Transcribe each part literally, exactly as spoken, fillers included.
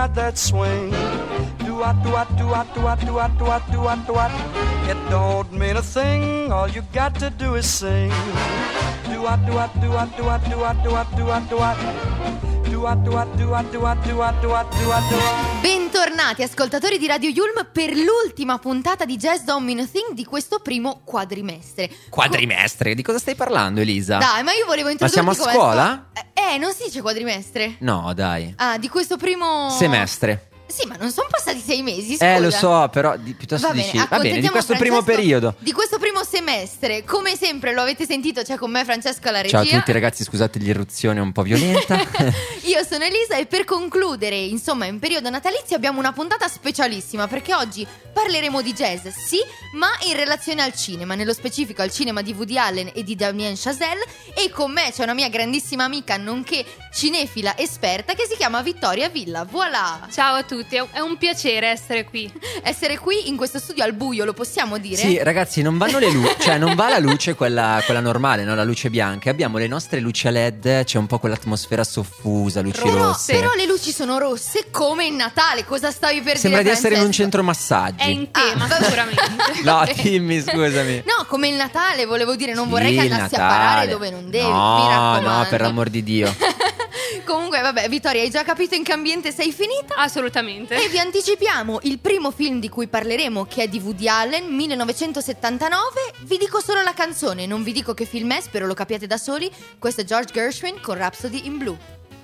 got that swing. Do-what, do-what, do-what, do-what, do-what, do-what, do-what, do-what. It don't mean a thing, all you got to do is sing. Do-what, do-what, do-what, do-what, do-what, do-what, do-what, do-what. Bentornati ascoltatori di Radio Yulm per l'ultima puntata di Jazz Don't Mean a Thing di questo primo quadrimestre. Quadrimestre? Di cosa stai parlando, Elisa? Dai, ma io volevo Ma siamo introdurti a come scuola? scu- Eh, non si dice quadrimestre? No, dai. Ah, di questo primo Semestre. Sì, ma non sono passati sei mesi, scusa. Eh, lo so, però di, piuttosto Va bene, dici... Va bene, di questo Francesco, primo periodo. Di questo primo semestre. Come sempre lo avete sentito, c'è con me Francesco alla regia. Ciao a tutti ragazzi, scusate l'irruzione un po' violenta. Io sono Elisa e per concludere, insomma, in periodo natalizio abbiamo una puntata specialissima, perché oggi parleremo di jazz, sì, ma in relazione al cinema, nello specifico al cinema di Woody Allen e di Damien Chazelle. E con me c'è una mia grandissima amica, nonché cinefila esperta, che si chiama Vittoria Villa. Voilà! Ciao a tutti, è un piacere essere qui. Essere qui in questo studio al buio, lo possiamo dire? Sì, ragazzi, non vanno le luci, cioè non va la luce quella, quella normale, no? La luce bianca. Abbiamo le nostre luci a led, c'è un po' quell'atmosfera soffusa, luci Però, rosse. però le luci sono rosse come in Natale. Cosa stavi per Sembra dire, di essere in un Francesco? centro massaggi. È in tema, Ah, sicuramente. No, dimmi, scusami. No, come il Natale, volevo dire, non Sì, vorrei che il andassi a Natale. parare dove non devi, No, mi raccomando. no, per l'amor di Dio. Comunque, vabbè, Vittoria, hai già capito in che ambiente sei finita? Assolutamente. E vi anticipiamo il primo film di cui parleremo, che è di Woody Allen, millenovecentosettantanove. Vi dico solo la canzone, non vi dico che film è, spero lo capiate da soli. Questo è George Gershwin con Rhapsody in Blue.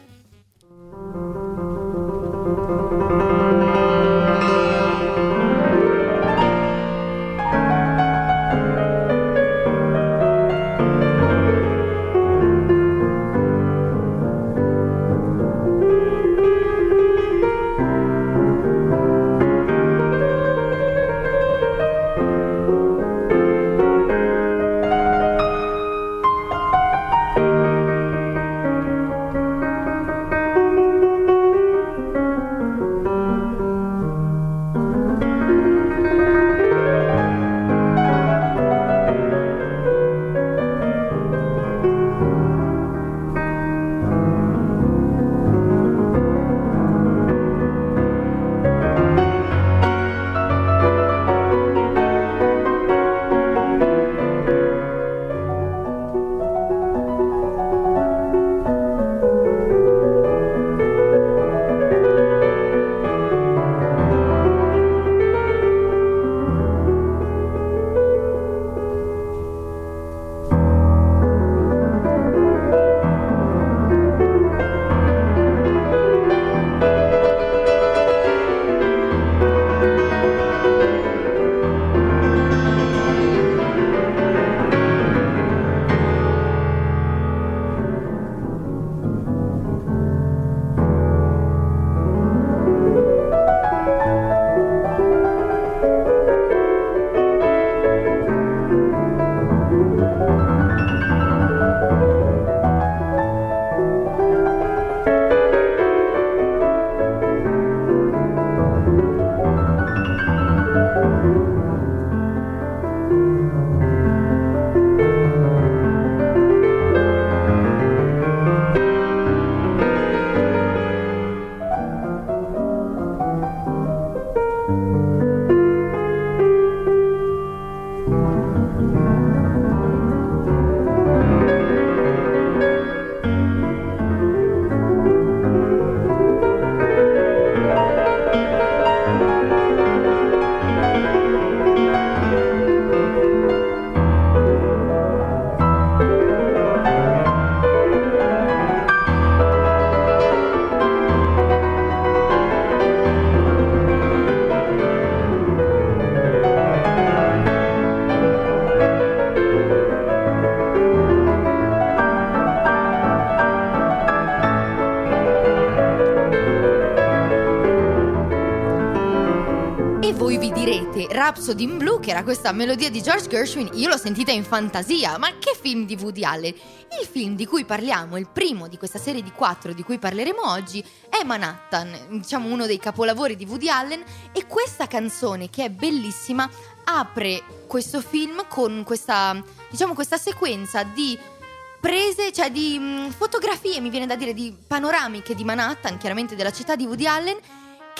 Rhapsody in Blue, che era questa melodia di George Gershwin, io l'ho sentita in fantasia. Ma che film di Woody Allen? Il film di cui parliamo, il primo di questa serie di quattro di cui parleremo oggi, è Manhattan, diciamo uno dei capolavori di Woody Allen. E questa canzone, che è bellissima, apre questo film con questa, diciamo, questa sequenza di prese, cioè di mh, fotografie, mi viene da dire, di panoramiche di Manhattan, chiaramente della città di Woody Allen.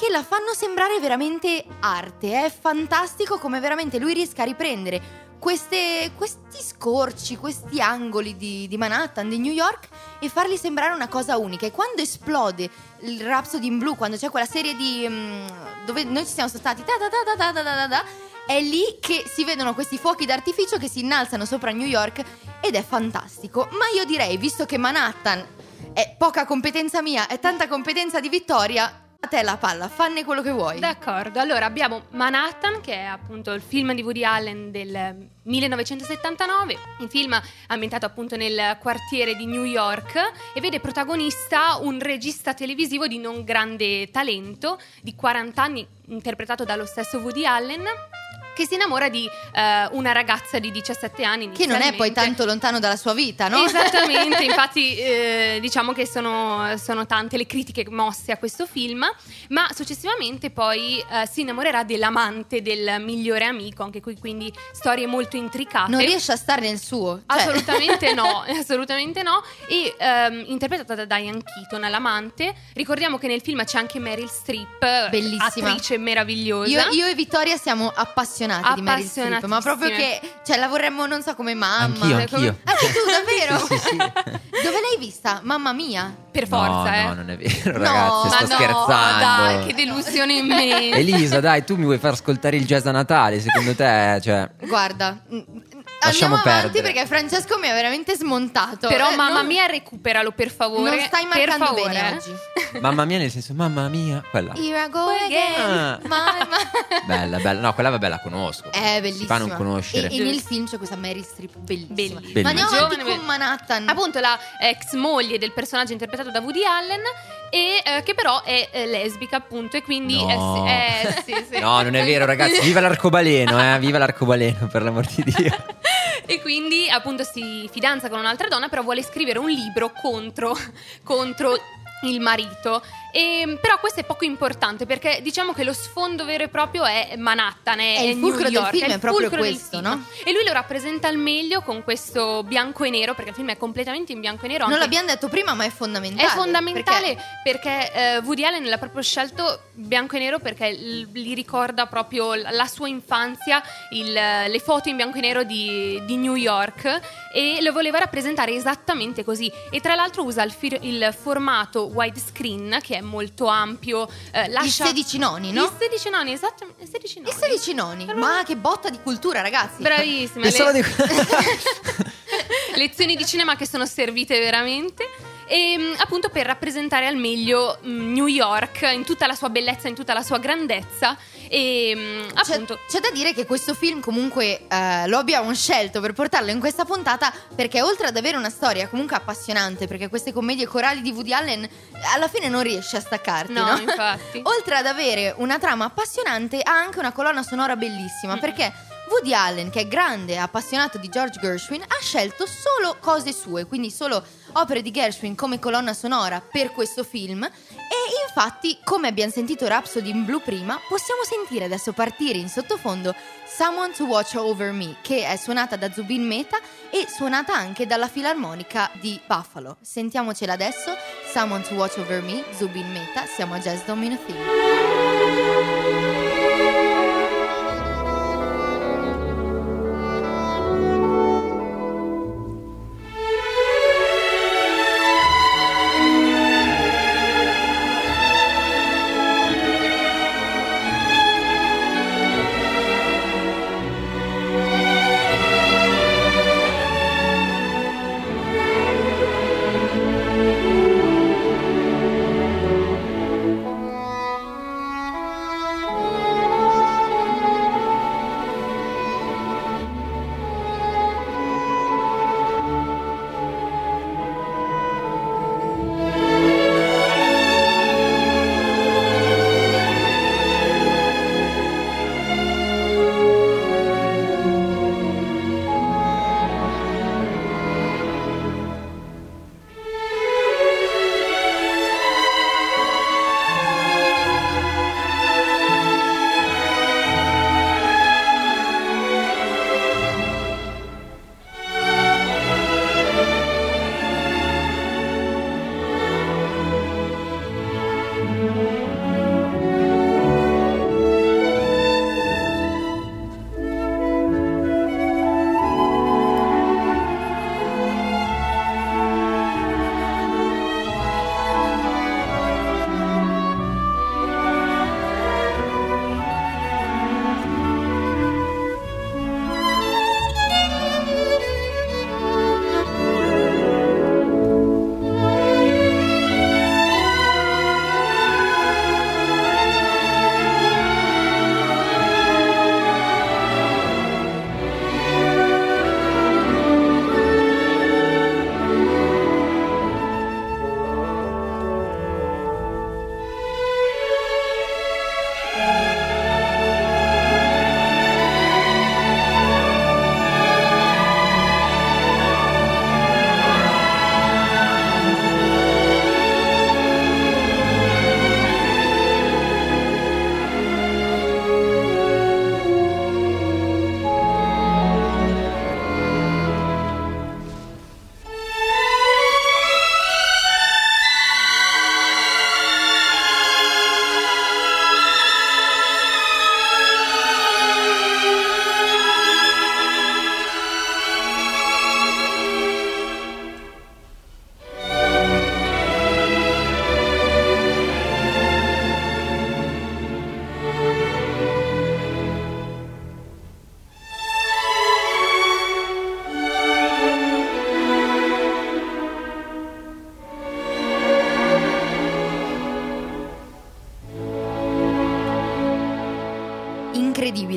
che la fanno sembrare veramente arte. È fantastico come veramente lui riesca a riprendere queste, questi scorci, questi angoli di, di Manhattan, di New York, e farli sembrare una cosa unica. E quando esplode il Rhapsody in Blue, quando c'è quella serie di um, dove noi ci siamo stati ta ta ta ta ta ta ta ta, è lì che si vedono questi fuochi d'artificio che si innalzano sopra New York, ed è fantastico. Ma io direi, visto che Manhattan è poca competenza mia, è tanta competenza di Vittoria, a te la palla, fanne quello che vuoi. D'accordo, allora abbiamo Manhattan, che è appunto il film di Woody Allen del millenovecentosettantanove, il film ambientato appunto nel quartiere di New York, e vede protagonista un regista televisivo di non grande talento, di quaranta anni, interpretato dallo stesso Woody Allen, che si innamora di eh, una ragazza di diciassette anni, che non è poi tanto lontano dalla sua vita, no? Esattamente, infatti eh, diciamo che sono, sono tante le critiche mosse a questo film, ma successivamente poi eh, si innamorerà dell'amante del migliore amico, anche qui quindi storie molto intricate. Non riesce a stare nel suo, cioè. Assolutamente no, assolutamente no. E ehm, interpretata da Diane Keaton, l'amante. Ricordiamo che nel film c'è anche Meryl Streep, bellissima, attrice meravigliosa. Io, io e Vittoria siamo appassionati di Meryl Streep, ma proprio che, cioè, la vorremmo, non so, come mamma. Anch'io, anch'io. Anche tu, davvero? Sì, sì, sì. Dove l'hai vista? Mamma mia. Per forza, no, eh. No, non è vero, No, ragazzi, ma sto no, scherzando. Dai, che delusione in me. Elisa, dai, tu mi vuoi far ascoltare il jazz a Natale? Secondo te, cioè... Guarda, lasciamo andiamo avanti, perdere, perché Francesco mi ha veramente smontato. Però Eh, mamma non- mia, recuperalo per favore. Non stai per marcando favore, bene eh. oggi. Mamma mia, nel senso, mamma mia, quella. Here I go again. Ah. Mamma. Bella, bella. No, quella vabbè la conosco. È bellissima. Si fa a non conoscere. E, e nel film c'è questa Meryl Streep bellissima. Bellissima. Ma andiamo avanti Giovane, con Manhattan. Appunto la ex moglie del personaggio interpretato da Woody Allen, e eh, che però è eh, lesbica, appunto, e quindi No. è, eh, sì, sì. No, non è vero, ragazzi. Viva l'arcobaleno, eh. Viva l'arcobaleno, per l'amor di Dio. E quindi appunto si fidanza con un'altra donna, però vuole scrivere un libro contro, contro il marito. E, però questo è poco importante, perché diciamo che lo sfondo vero e proprio è Manhattan, è, È il New fulcro del York, film, il è proprio fulcro del questo, film. no? E lui lo rappresenta al meglio con questo bianco e nero, perché il film è completamente in bianco e nero. Non anche- l'abbiamo detto prima, ma è fondamentale. È fondamentale perché- perché, eh, Woody Allen l'ha proprio scelto bianco e nero perché l- gli ricorda proprio l- la sua infanzia, il- le foto in bianco e nero di, di New York, e lo voleva rappresentare esattamente così. E tra l'altro usa il, fir- il formato widescreen, che è molto ampio. eh, lascia- Il sedici noni, no? Il sedici noni, esatto. Il sedici noni. I sedici noni. Ma che botta di cultura, ragazzi. Bravissima. E solo le- di- lezioni di cinema che sono servite veramente. E mh, appunto per rappresentare al meglio mh, New York in tutta la sua bellezza, in tutta la sua grandezza. E mh, C'è, appunto c'è da dire che questo film comunque eh, lo abbiamo scelto per portarlo in questa puntata, perché oltre ad avere una storia comunque appassionante, perché queste commedie corali di Woody Allen alla fine non riesce a staccarti, no? No, infatti. Oltre ad avere una trama appassionante, ha anche una colonna sonora bellissima, perché Woody Allen, che è grande appassionato di George Gershwin, ha scelto solo cose sue, quindi solo opere di Gershwin come colonna sonora per questo film. E infatti, come abbiamo sentito Rhapsody in Blue prima, possiamo sentire adesso partire in sottofondo Someone to Watch Over Me, che è suonata da Zubin Mehta e suonata anche dalla Filarmonica di Buffalo. Sentiamocela adesso, Someone to Watch Over Me, Zubin Mehta, siamo a Jazz Domino Theme.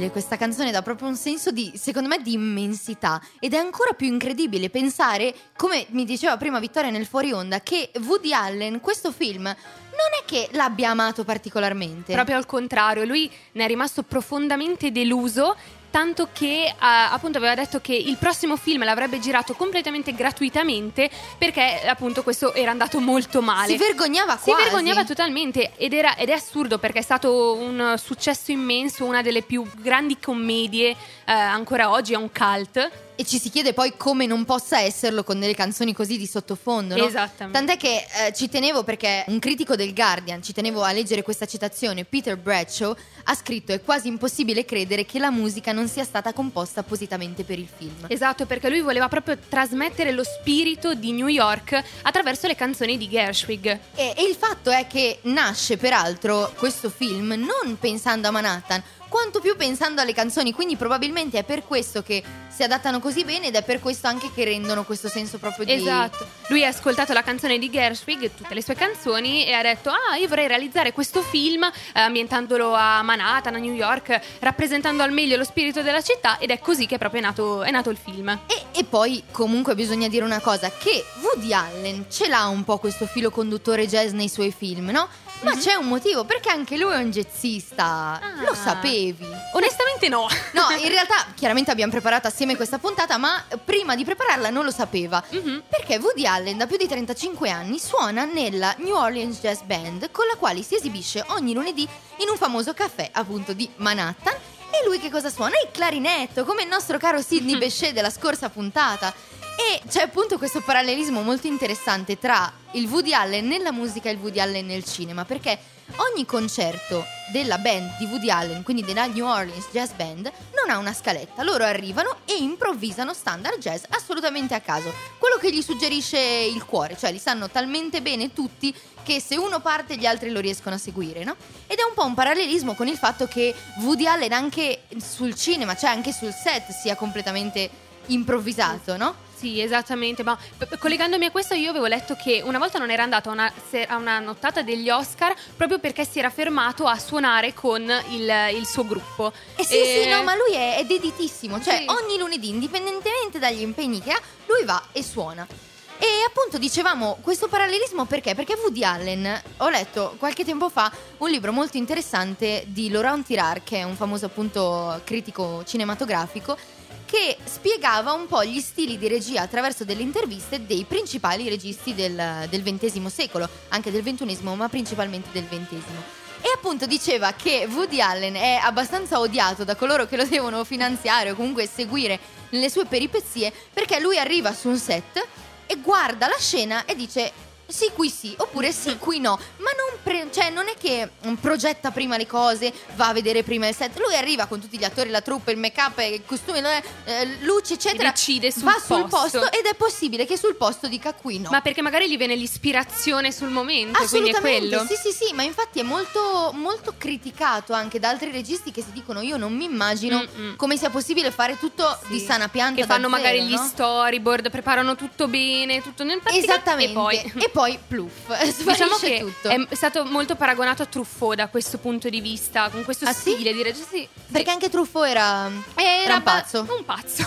incredibile, questa canzone dà proprio un senso di, secondo me, di immensità, ed è ancora più incredibile pensare, come mi diceva prima Vittoria nel fuori onda, che Woody Allen questo film non è che l'abbia amato particolarmente. Proprio al contrario, lui ne è rimasto profondamente deluso, tanto che uh, appunto aveva detto che il prossimo film l'avrebbe girato completamente gratuitamente perché appunto questo era andato molto male. Si vergognava Si quasi. vergognava totalmente ed, era, ed è assurdo perché è stato un successo immenso, una delle più grandi commedie, uh, ancora oggi è un cult. E ci si chiede poi come non possa esserlo con delle canzoni così di sottofondo, no? Esattamente. Tant'è che eh, ci tenevo, perché un critico del Guardian, ci tenevo a leggere questa citazione, Peter Bradshaw ha scritto: è quasi impossibile credere che la musica non sia stata composta appositamente per il film. Esatto, perché lui voleva proprio trasmettere lo spirito di New York attraverso le canzoni di Gershwig. E, e il fatto è che nasce peraltro questo film non pensando a Manhattan, quanto più pensando alle canzoni, quindi probabilmente è per questo che si adattano così bene ed è per questo anche che rendono questo senso proprio di... Esatto, lui ha ascoltato la canzone di Gershwig, tutte le sue canzoni, e ha detto: ah, io vorrei realizzare questo film eh, ambientandolo a Manhattan, a New York, rappresentando al meglio lo spirito della città, ed è così che proprio è nato, è nato il film. E, e poi comunque bisogna dire una cosa, che Woody Allen ce l'ha un po' questo filo conduttore jazz nei suoi film, no? Ma mm-hmm. c'è un motivo, perché anche lui è un jazzista. Ah. Lo sapevi? Onestamente no. No, in realtà chiaramente abbiamo preparato assieme questa puntata, ma prima di prepararla non lo sapeva. Mm-hmm. Perché Woody Allen da più di trentacinque anni suona nella New Orleans Jazz Band, con la quale si esibisce ogni lunedì in un famoso caffè appunto di Manhattan. E lui che cosa suona? Il clarinetto, come il nostro caro Sidney Bechet della scorsa puntata. E c'è appunto questo parallelismo molto interessante tra il Woody Allen nella musica e il Woody Allen nel cinema, perché ogni concerto della band di Woody Allen, quindi della New Orleans Jazz Band, non ha una scaletta. Loro arrivano e improvvisano standard jazz assolutamente a caso, quello che gli suggerisce il cuore, cioè li sanno talmente bene tutti che se uno parte gli altri lo riescono a seguire, no? Ed è un po' un parallelismo con il fatto che Woody Allen anche sul cinema, cioè anche sul set, sia completamente improvvisato, no? Sì, esattamente, ma p- collegandomi a questo io avevo letto che una volta non era andato a una, se- a una nottata degli Oscar proprio perché si era fermato a suonare con il, il suo gruppo. Eh sì, e... sì, no, ma lui è, è deditissimo, cioè sì. ogni lunedì, indipendentemente dagli impegni che ha, lui va e suona. E appunto dicevamo questo parallelismo perché? Perché Woody Allen, ho letto qualche tempo fa un libro molto interessante di Laurent Tirard, che è un famoso appunto critico cinematografico, che spiegava un po' gli stili di regia attraverso delle interviste dei principali registi del, del ventesimo secolo, anche del ventunesimo, ma principalmente del ventesimo. E appunto diceva che Woody Allen è abbastanza odiato da coloro che lo devono finanziare o comunque seguire nelle sue peripezie, perché lui arriva su un set e guarda la scena e dice sì, qui sì, oppure sì, qui no. Ma non, pre- cioè, non è che progetta prima le cose, va a vedere prima il set. Lui arriva con tutti gli attori, la troupe, il make-up, il costume, eh, luci, eccetera. E decide sul va posto. sul posto ed è possibile che sul posto dica qui no. Ma perché magari gli viene l'ispirazione sul momento, quindi è assolutamente, quello. sì, sì, sì, ma infatti è molto, molto criticato anche da altri registi che si dicono: io non mi immagino Mm-mm. come sia possibile fare tutto Sì. di sana pianta, che da fanno magari zero, gli no? storyboard, preparano tutto bene, tutto nel pratica, Esattamente. e poi E poi pluff. diciamo che tutto. è stato molto paragonato a Truffaut da questo punto di vista, con questo Ah, sì? stile di regia. Sì, Perché anche Truffaut era, era, era un pazzo. Un pazzo.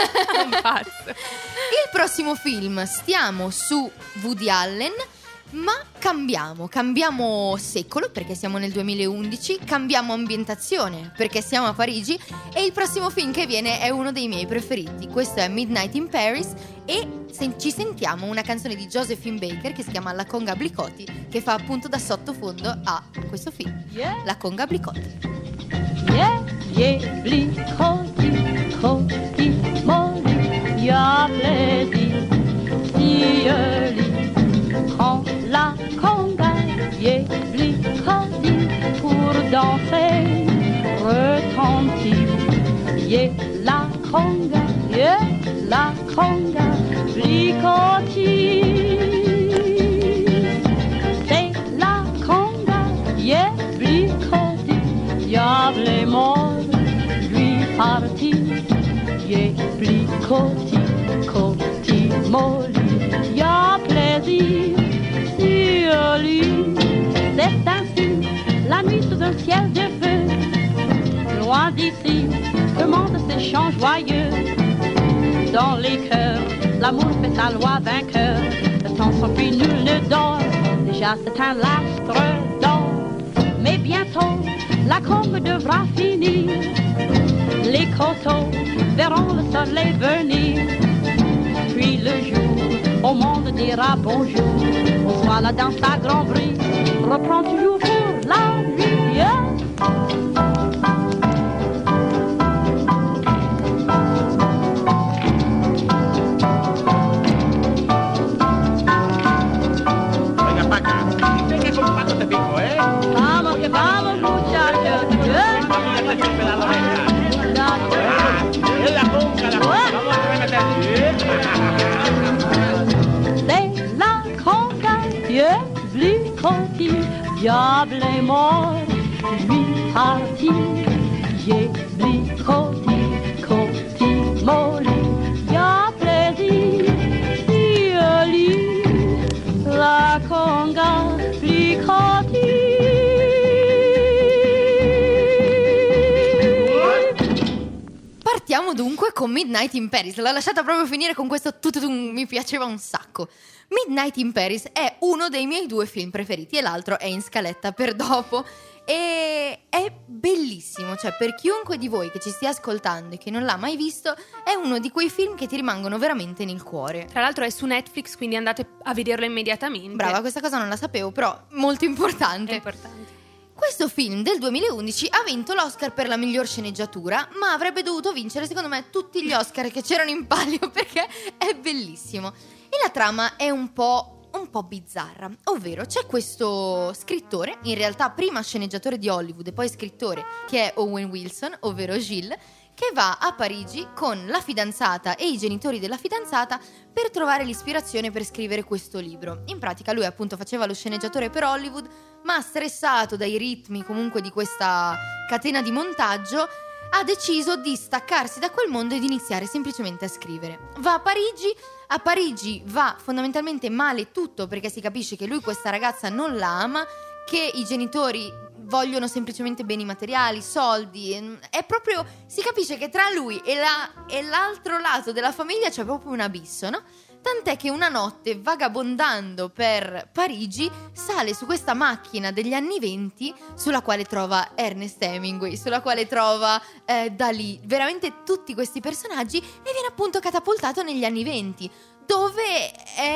un pazzo. Il prossimo film, stiamo su Woody Allen, ma cambiamo, cambiamo secolo perché siamo nel duemilaundici, cambiamo ambientazione perché siamo a Parigi, e il prossimo film che viene è uno dei miei preferiti. Questo è Midnight in Paris e se- ci sentiamo una canzone di Josephine Baker che si chiama La Conga Blicotti, che fa appunto da sottofondo a questo film, Yeah. La Conga Blicotti. Yeah, yeah, blicotti, cotti, molli, y'a plaisir, si li prends la conga, yeah, blicotti, pour danser, retentir, yeah, la conga, yeah, la conga, blicotti, c'est la conga, yeah, blicotti. Diable mort, lui parti, y'a plicotti, cotti, molli, y'a plaisir sur lui. C'est ainsi, la nuit sous un ciel de feu, loin d'ici, des chants joyeux. Dans les cœurs, l'amour fait sa loi vainqueur. Le temps s'enfuit, nul ne dort. Déjà c'est un lastre d'or. Mais bientôt, la combe devra finir. Les coteaux verront le soleil venir. Puis le jour, au monde dira bonjour. Bonsoir, la danse à grand bruit reprend toujours pour la nuit. Yeah. Vamos que vamos muchachos. C'est la conga, Dieu blicotti, diable est mort, lui parti, Dieu blicotti, cotti molli, y'a plaisir, Dieu lit, la conga blicotti. Partiamo dunque con Midnight in Paris. L'ho lasciata proprio finire con questo tututum, mi piaceva un sacco. Midnight in Paris è uno dei miei due film preferiti e l'altro è in scaletta per dopo. E è bellissimo, cioè per chiunque di voi che ci stia ascoltando e che non l'ha mai visto, è uno di quei film che ti rimangono veramente nel cuore. Tra l'altro è su Netflix, quindi andate a vederlo immediatamente. Brava, questa cosa non la sapevo, però molto importante. È importante. Questo film del duemilaundici ha vinto l'Oscar per la miglior sceneggiatura, ma avrebbe dovuto vincere secondo me tutti gli Oscar che c'erano in palio perché è bellissimo. E la trama è un po', un po' bizzarra, ovvero c'è questo scrittore, in realtà prima sceneggiatore di Hollywood e poi scrittore, che è Owen Wilson, ovvero Gilles, che va a Parigi con la fidanzata e i genitori della fidanzata per trovare l'ispirazione per scrivere questo libro. In pratica lui appunto faceva lo sceneggiatore per Hollywood, ma stressato dai ritmi comunque di questa catena di montaggio ha deciso di staccarsi da quel mondo ed iniziare semplicemente a scrivere. Va a Parigi, a Parigi va fondamentalmente male tutto perché si capisce che lui questa ragazza non la ama, che i genitori vogliono semplicemente beni materiali, soldi, è proprio, si capisce che tra lui e, la, e l'altro lato della famiglia c'è proprio un abisso, no? Tant'è che una notte, vagabondando per Parigi, sale su questa macchina degli anni venti sulla quale trova Ernest Hemingway, sulla quale trova eh, Dalì, veramente tutti questi personaggi, e viene appunto catapultato negli anni venti, dove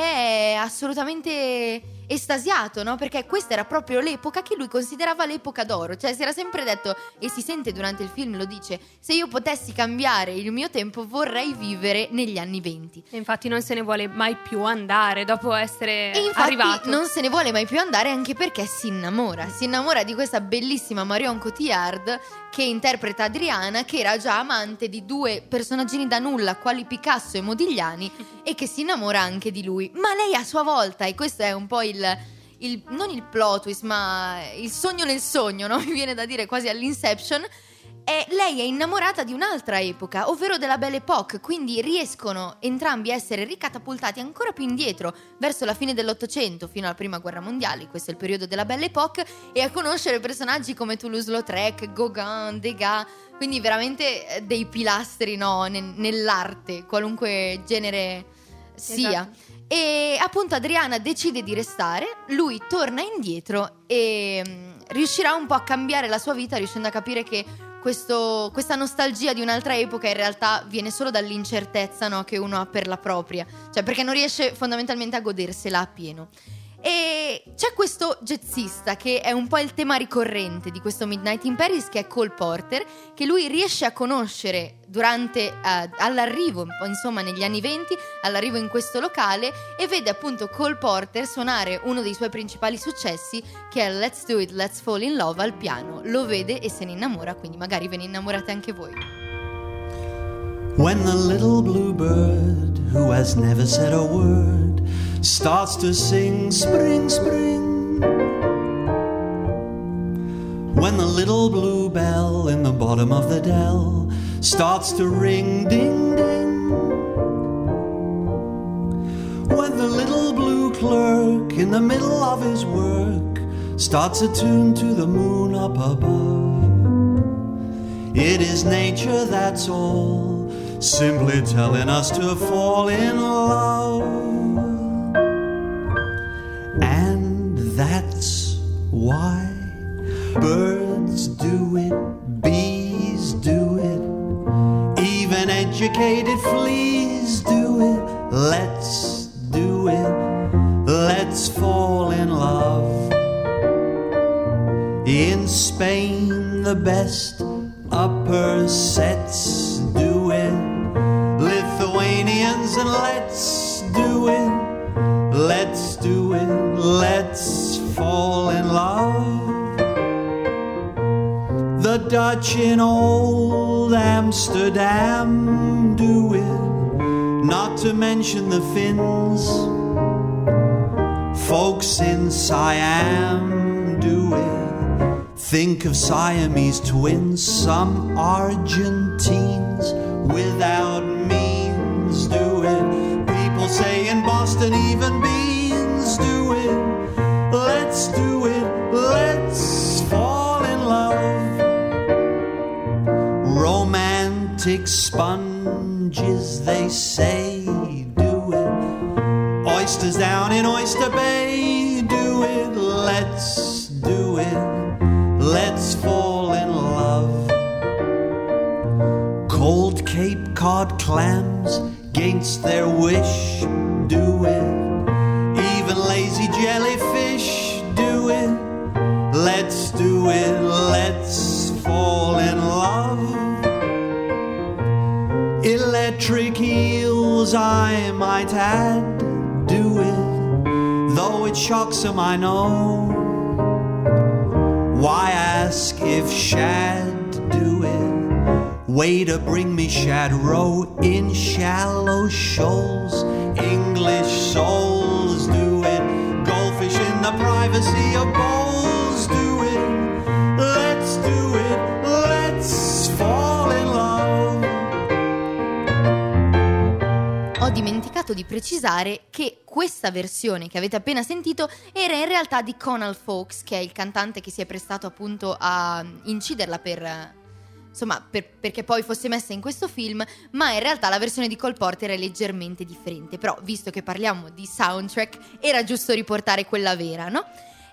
è assolutamente estasiato, no? Perché questa era proprio l'epoca che lui considerava l'epoca d'oro. Cioè si era sempre detto, e si sente durante il film, lo dice: se io potessi cambiare il mio tempo vorrei vivere negli anni venti. E infatti non se ne vuole mai più andare dopo essere e infatti arrivato. Non se ne vuole mai più andare, anche perché si innamora Si innamora di questa bellissima Marion Cotillard, che interpreta Adriana, che era già amante di due personaggini da nulla quali Picasso e Modigliani, e che si innamora anche di lui. Ma lei a sua volta, e questo è un po' il, il non il plot twist, ma il sogno nel sogno, no? Mi viene da dire quasi all'Inception. E lei è innamorata di un'altra epoca, ovvero della Belle Époque, quindi riescono entrambi a essere ricatapultati ancora più indietro, verso la fine dell'Ottocento, fino alla Prima Guerra Mondiale. Questo è il periodo della Belle Époque, e a conoscere personaggi come Toulouse-Lautrec, Gauguin, Degas, quindi veramente dei pilastri, no, nell'arte, qualunque genere sia. Esatto. E appunto Adriana decide di restare, lui torna indietro e mh, riuscirà un po' a cambiare la sua vita, riuscendo a capire che questo, questa nostalgia di un'altra epoca in realtà viene solo dall'incertezza, no, che uno ha per la propria, cioè perché non riesce fondamentalmente a godersela appieno. E c'è questo jazzista che è un po' il tema ricorrente di questo Midnight in Paris, che è Cole Porter, che lui riesce a conoscere durante uh, all'arrivo, insomma negli anni venti, all'arrivo in questo locale, e vede appunto Cole Porter suonare uno dei suoi principali successi, che è Let's Do It, Let's Fall in Love, al piano. Lo vede e se ne innamora, quindi magari ve ne innamorate anche voi. When the little blue bird, who has never said a word, starts to sing spring, spring. When the little blue bell in the bottom of the dell starts to ring, ding, ding. When the little blue clerk in the middle of his work starts a tune to the moon up above, It is nature, that's all, simply telling us to fall in love. And that's why birds do it, bees do it, even educated fleas do it. Let's do it, let's fall in love. In Spain, the best upper sets do it. Lithuanians, and let's do it, let's do it, let's fall in love. The Dutch in old Amsterdam do it, not to mention the Finns. Folks in Siam do it. Think of Siamese twins. Some Argentines without means do it. People say in Boston even beans do it. Let's do it, let's fall in love. Romantic sponges, they say, do it. Oysters down in Oyster Bay, do it. Let's do it, let's fall in love. Cold Cape Cod clams, against their wish, do it. Even lazy jellyfish, do it. Let's do it, let's fall in love. Electric eels, I might add, do it. Though it shocks them, I know. Why ask if shad do it? Waiter, bring me shad roe in shallow shoals. English souls do it. Goldfish in the privacy of bowls do it. Let's do it, let's fall in love. Ho dimenticato di precisare che questa versione che avete appena sentito era in realtà di Conal Fawkes, che è il cantante che si è prestato appunto a inciderla per, insomma, per, perché poi fosse messa in questo film, ma in realtà la versione di Cole Porter è leggermente differente. Però, visto che parliamo di soundtrack, era giusto riportare quella vera, no?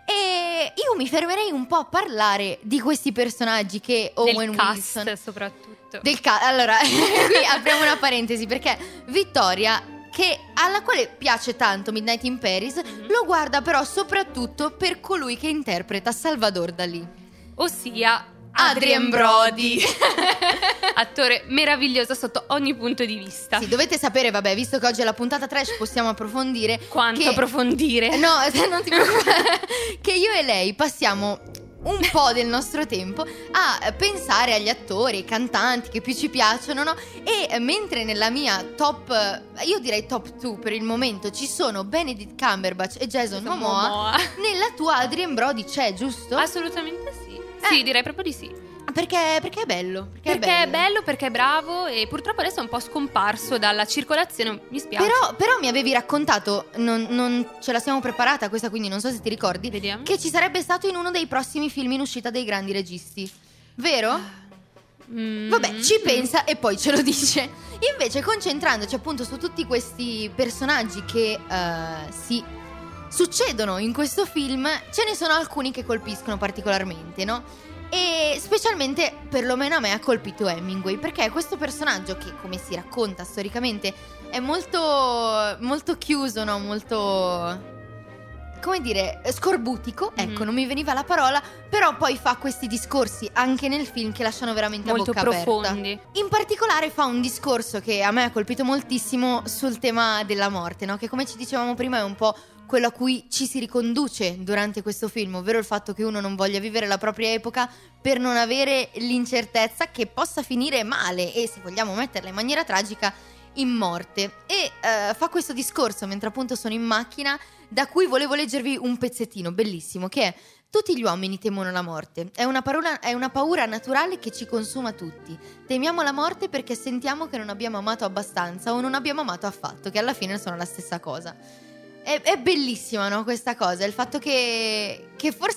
E io mi fermerei un po' a parlare di questi personaggi che Owen Del cast, Wilson soprattutto. Del ca- allora, qui apriamo una parentesi, perché Vittoria, che alla quale piace tanto Midnight in Paris, mm-hmm. lo guarda però soprattutto per colui che interpreta Salvador Dalì, ossia Adrien Brody. Attore meraviglioso sotto ogni punto di vista. Sì, dovete sapere, vabbè, visto che oggi è la puntata trash, possiamo approfondire. Quanto che... approfondire? No, non ti preoccupare. Che io e lei passiamo un po' del nostro tempo a pensare agli attori, ai cantanti che più ci piacciono, no? E mentre nella mia top, io direi top due per il momento, ci sono Benedict Cumberbatch e Jason Momoa, Momoa, nella tua Adrien Brody c'è, giusto? Assolutamente sì. Eh. Sì, direi proprio di sì. Perché, perché è bello? Perché, Perché è bello, perché è bravo, e purtroppo adesso è un po' scomparso dalla circolazione, mi spiace. Però, però mi avevi raccontato, non, non ce la siamo preparata questa, quindi non so se ti ricordi, Vediamo. che ci sarebbe stato in uno dei prossimi film in uscita dei grandi registi, vero? Mm. Vabbè, ci pensa e poi ce lo dice. Invece, concentrandoci appunto su tutti questi personaggi che uh, si succedono in questo film, ce ne sono alcuni che colpiscono particolarmente, no? E specialmente, perlomeno a me, ha colpito Hemingway, perché questo personaggio che, come si racconta storicamente, è molto molto chiuso, no? Molto, come dire, scorbutico, ecco, mm-hmm. non mi veniva la parola, però poi fa questi discorsi anche nel film che lasciano veramente molto a bocca profondi. Aperta. In particolare fa un discorso che a me ha colpito moltissimo sul tema della morte, no? Che, come ci dicevamo prima, è un po' quello a cui ci si riconduce durante questo film, ovvero il fatto che uno non voglia vivere la propria epoca per non avere l'incertezza che possa finire male e, se vogliamo metterla in maniera tragica, in morte. E uh, fa questo discorso mentre appunto sono in macchina, da cui volevo leggervi un pezzettino bellissimo, che è: tutti gli uomini temono la morte, è una, parola, è una paura naturale che ci consuma tutti. Temiamo la morte perché sentiamo che non abbiamo amato abbastanza o non abbiamo amato affatto, che alla fine sono la stessa cosa. È, è bellissima, no, questa cosa, il fatto che, che forse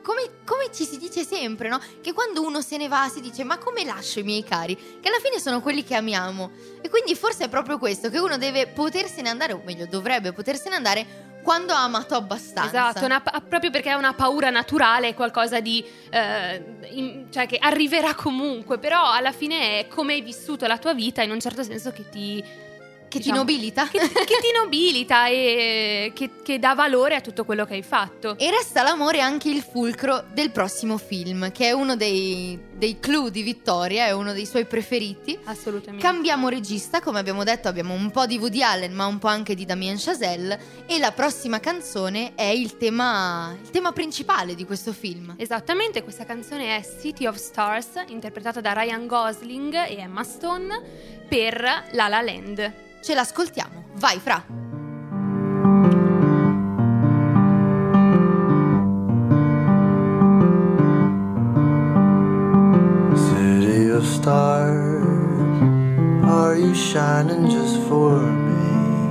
come, come ci si dice sempre, no? Che quando uno se ne va si dice ma come lascio i miei cari? Che alla fine sono quelli che amiamo. E quindi forse è proprio questo, che uno deve potersene andare, o meglio dovrebbe potersene andare quando ha amato abbastanza. Esatto, una, proprio perché è una paura naturale, è qualcosa di eh, in, cioè che arriverà comunque, però alla fine è come hai vissuto la tua vita, in un certo senso che ti Che diciamo, ti nobilita. Che, che ti nobilita e che, che dà valore a tutto quello che hai fatto. E resta l'amore anche il fulcro del prossimo film, che è uno dei, dei clou di Vittoria, è uno dei suoi preferiti. Assolutamente. Cambiamo regista, come abbiamo detto abbiamo un po' di Woody Allen ma un po' anche di Damien Chazelle, e la prossima canzone è il tema, il tema principale di questo film. Esattamente, questa canzone è City of Stars, interpretata da Ryan Gosling e Emma Stone per La La Land. Ce l'ascoltiamo, vai Fra. City of stars, are you shining just for me?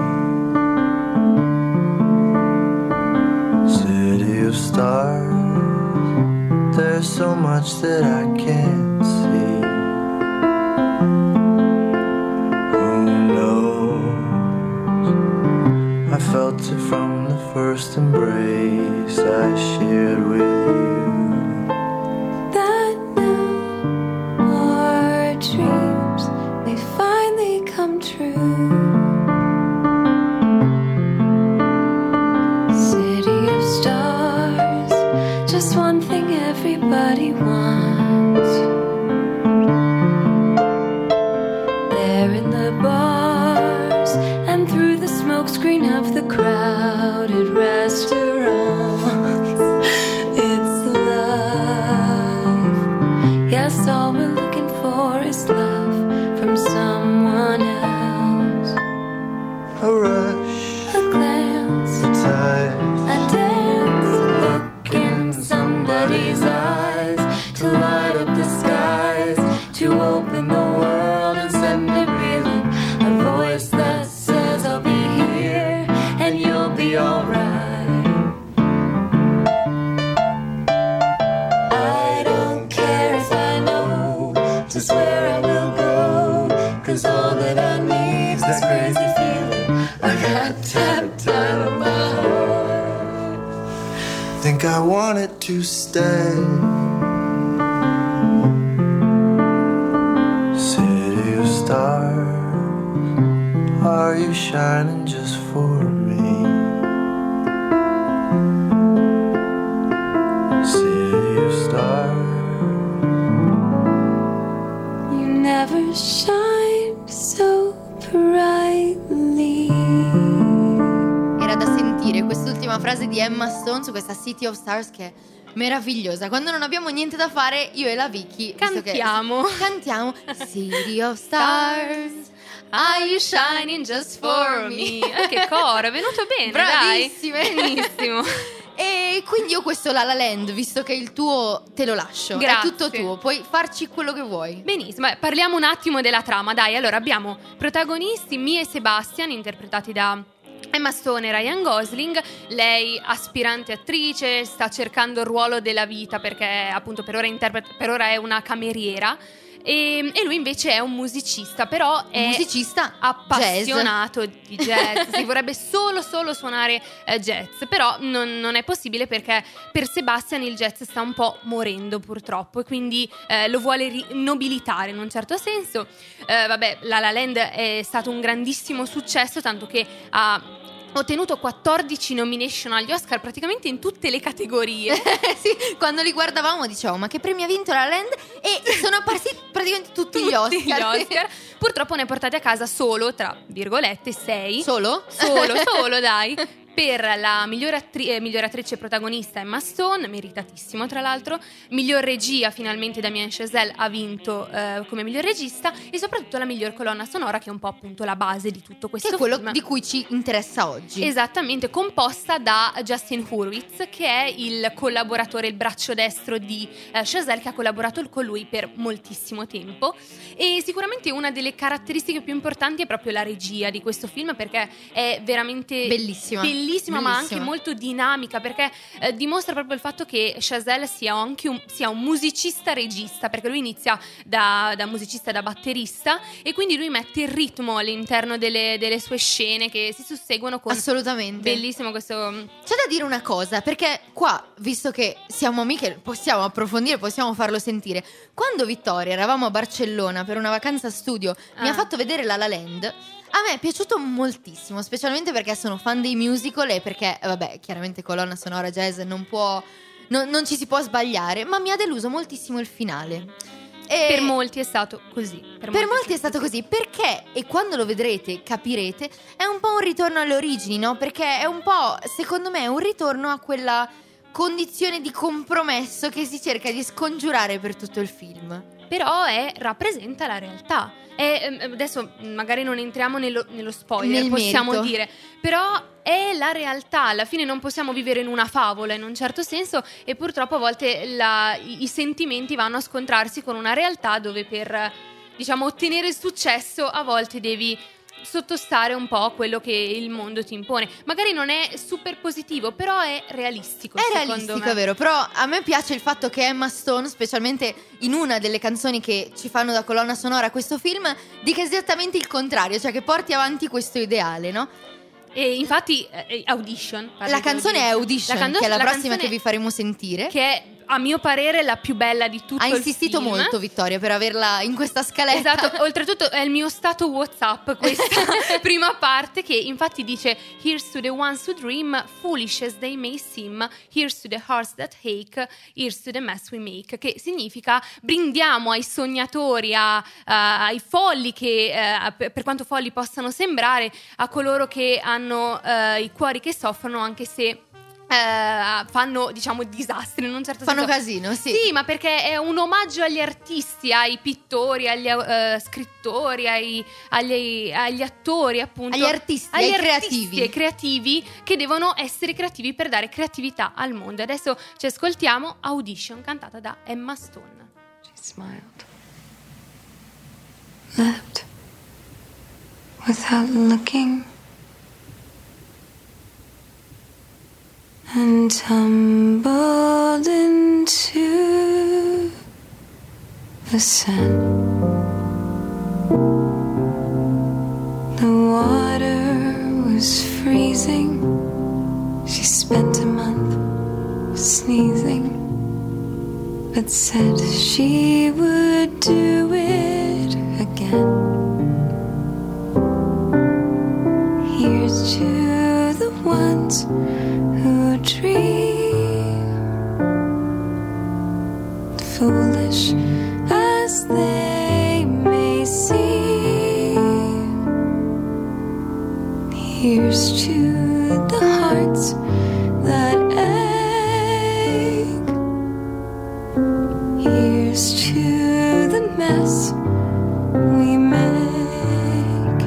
City of stars, there's so much that I can't see. I felt it from the first embrace I shared with you. That now our dreams may finally come true. City of stars, just one thing everybody wants. There in the bars and through the smokescreen of the crowded restaurants, it's love. Yes, all we're looking for is love from someone else. A rush, A glance, a touch, a dance, look in somebody's eyes to light up the skies, to open the world and send it reeling. A voice that says I'll be here and you'll be alright. I don't care if I know just where I will go, 'cause all that I need is this crazy feeling I got tapped out of my heart. think I want it to stay. City of stars, are you shining just for me? City of stars, You never shine so brightly. Era da sentire quest'ultima frase di Emma Stone su questa City of Stars che è meravigliosa. Quando non abbiamo niente da fare, io e la Vicky visto che- Cantiamo. Cantiamo City of Stars, are you shining just for me? Eh, che coro, è venuto bene, Bravissime. dai. Benissimo. E quindi io questo La La Land, visto che il tuo te lo lascio, Grazie. è tutto tuo, puoi farci quello che vuoi. Benissimo, eh, parliamo un attimo della trama, dai. Allora, abbiamo protagonisti Mia e Sebastian, interpretati da Emma Stone e Ryan Gosling. Lei, aspirante attrice, sta cercando il ruolo della vita perché appunto per ora, interpreta, per ora è una cameriera. E, e lui invece è un musicista, però è Musicista appassionato di jazz. Si vorrebbe solo solo suonare eh, jazz, però non, non è possibile perché per Sebastian il jazz sta un po' morendo purtroppo, e quindi eh, lo vuole ri- nobilitare in un certo senso. Eh, vabbè, La La Land è stato un grandissimo successo, tanto che ha ottenuto quattordici nomination agli Oscar praticamente in tutte le categorie. Sì, quando li guardavamo dicevamo ma che premi ha vinto La La Land, e sono apparsi praticamente tutti gli Tutti Oscar. gli Oscar. Purtroppo ne portate a casa solo, tra virgolette, sei. Solo? Solo, solo, dai. Per la miglior, attri- eh, miglior attrice protagonista Emma Stone, meritatissimo tra l'altro. Miglior regia, finalmente Damien Chazelle ha vinto eh, come miglior regista. E soprattutto la miglior colonna sonora, che è un po' appunto la base di tutto questo Che è quello film. di cui ci interessa oggi. Esattamente, composta da Justin Hurwitz, che è il collaboratore, il braccio destro di eh, Chazelle, che ha collaborato con lui per moltissimo tempo. E sicuramente una delle delle caratteristiche più importanti è proprio la regia di questo film, perché è veramente bellissima, bellissima, ma anche bellissima. molto dinamica, perché eh, dimostra proprio il fatto che Chazelle sia anche un, sia un musicista regista, perché lui inizia da, da musicista, da batterista, e quindi lui mette il ritmo all'interno delle, delle sue scene che si susseguono con... Assolutamente. Bellissimo questo... C'è da dire una cosa, perché qua, visto che siamo amiche, possiamo approfondire, possiamo farlo sentire. Quando Vittoria eravamo a Barcellona per una vacanza studio, mi Ah. ha fatto vedere La La Land. A me è piaciuto moltissimo, specialmente perché sono fan dei musical e perché, vabbè, chiaramente colonna sonora jazz non può, non, non ci si può sbagliare, ma mi ha deluso moltissimo il finale. E Per molti è stato così. per molti è stato così, perché, e quando lo vedrete capirete, è un po' un ritorno alle origini, no? Perché è un po', secondo me, un ritorno a quella condizione di compromesso che si cerca di scongiurare per tutto il film. Però è, rappresenta la realtà. È, ehm, adesso magari non entriamo nello, nello spoiler, Nel possiamo merito. dire, però è la realtà. Alla fine non possiamo vivere in una favola in un certo senso, e purtroppo a volte la, i, i sentimenti vanno a scontrarsi con una realtà dove per, diciamo, ottenere il successo a volte devi sottostare un po' a quello che il mondo ti impone. Magari non è super positivo, però è realistico. È secondo realistico, me. è vero, però a me piace il fatto che Emma Stone, specialmente in una delle canzoni che ci fanno da colonna sonora a questo film, dica esattamente il contrario, cioè che porti avanti questo ideale, no? E infatti eh, Audition, parla La di canzone è Audition, La cando- che è la, la prossima canzone che vi faremo sentire. che è, a mio parere, la più bella di tutto Ha il insistito film. molto Vittoria per averla in questa scaletta. Esatto, oltretutto è il mio stato WhatsApp questa prima parte, che infatti dice: Here's to the ones who dream, foolish as they may seem, here's to the hearts that ache, here's to the mess we make, che significa brindiamo ai sognatori, a, a- ai folli che eh, per per quanto folli possano sembrare, a coloro che hanno eh, i cuori che soffrono, anche se eh, fanno, diciamo, disastri in un certo Fanno senso. casino, sì. Sì, ma perché è un omaggio agli artisti, ai pittori, agli eh, scrittori, ai- agli, agli attori, appunto. Agli artisti, ai creativi. ai creativi, che devono essere creativi per dare creatività al mondo. Adesso ci ascoltiamo Audition, cantata da Emma Stone. She smiled, left without looking, and tumbled into the sun. The water was freezing. She spent a month sneezing, but said she would do it again. Here's to the ones who dream, foolish as they may seem. Here's to the hearts that ache. Here's to the mess we make.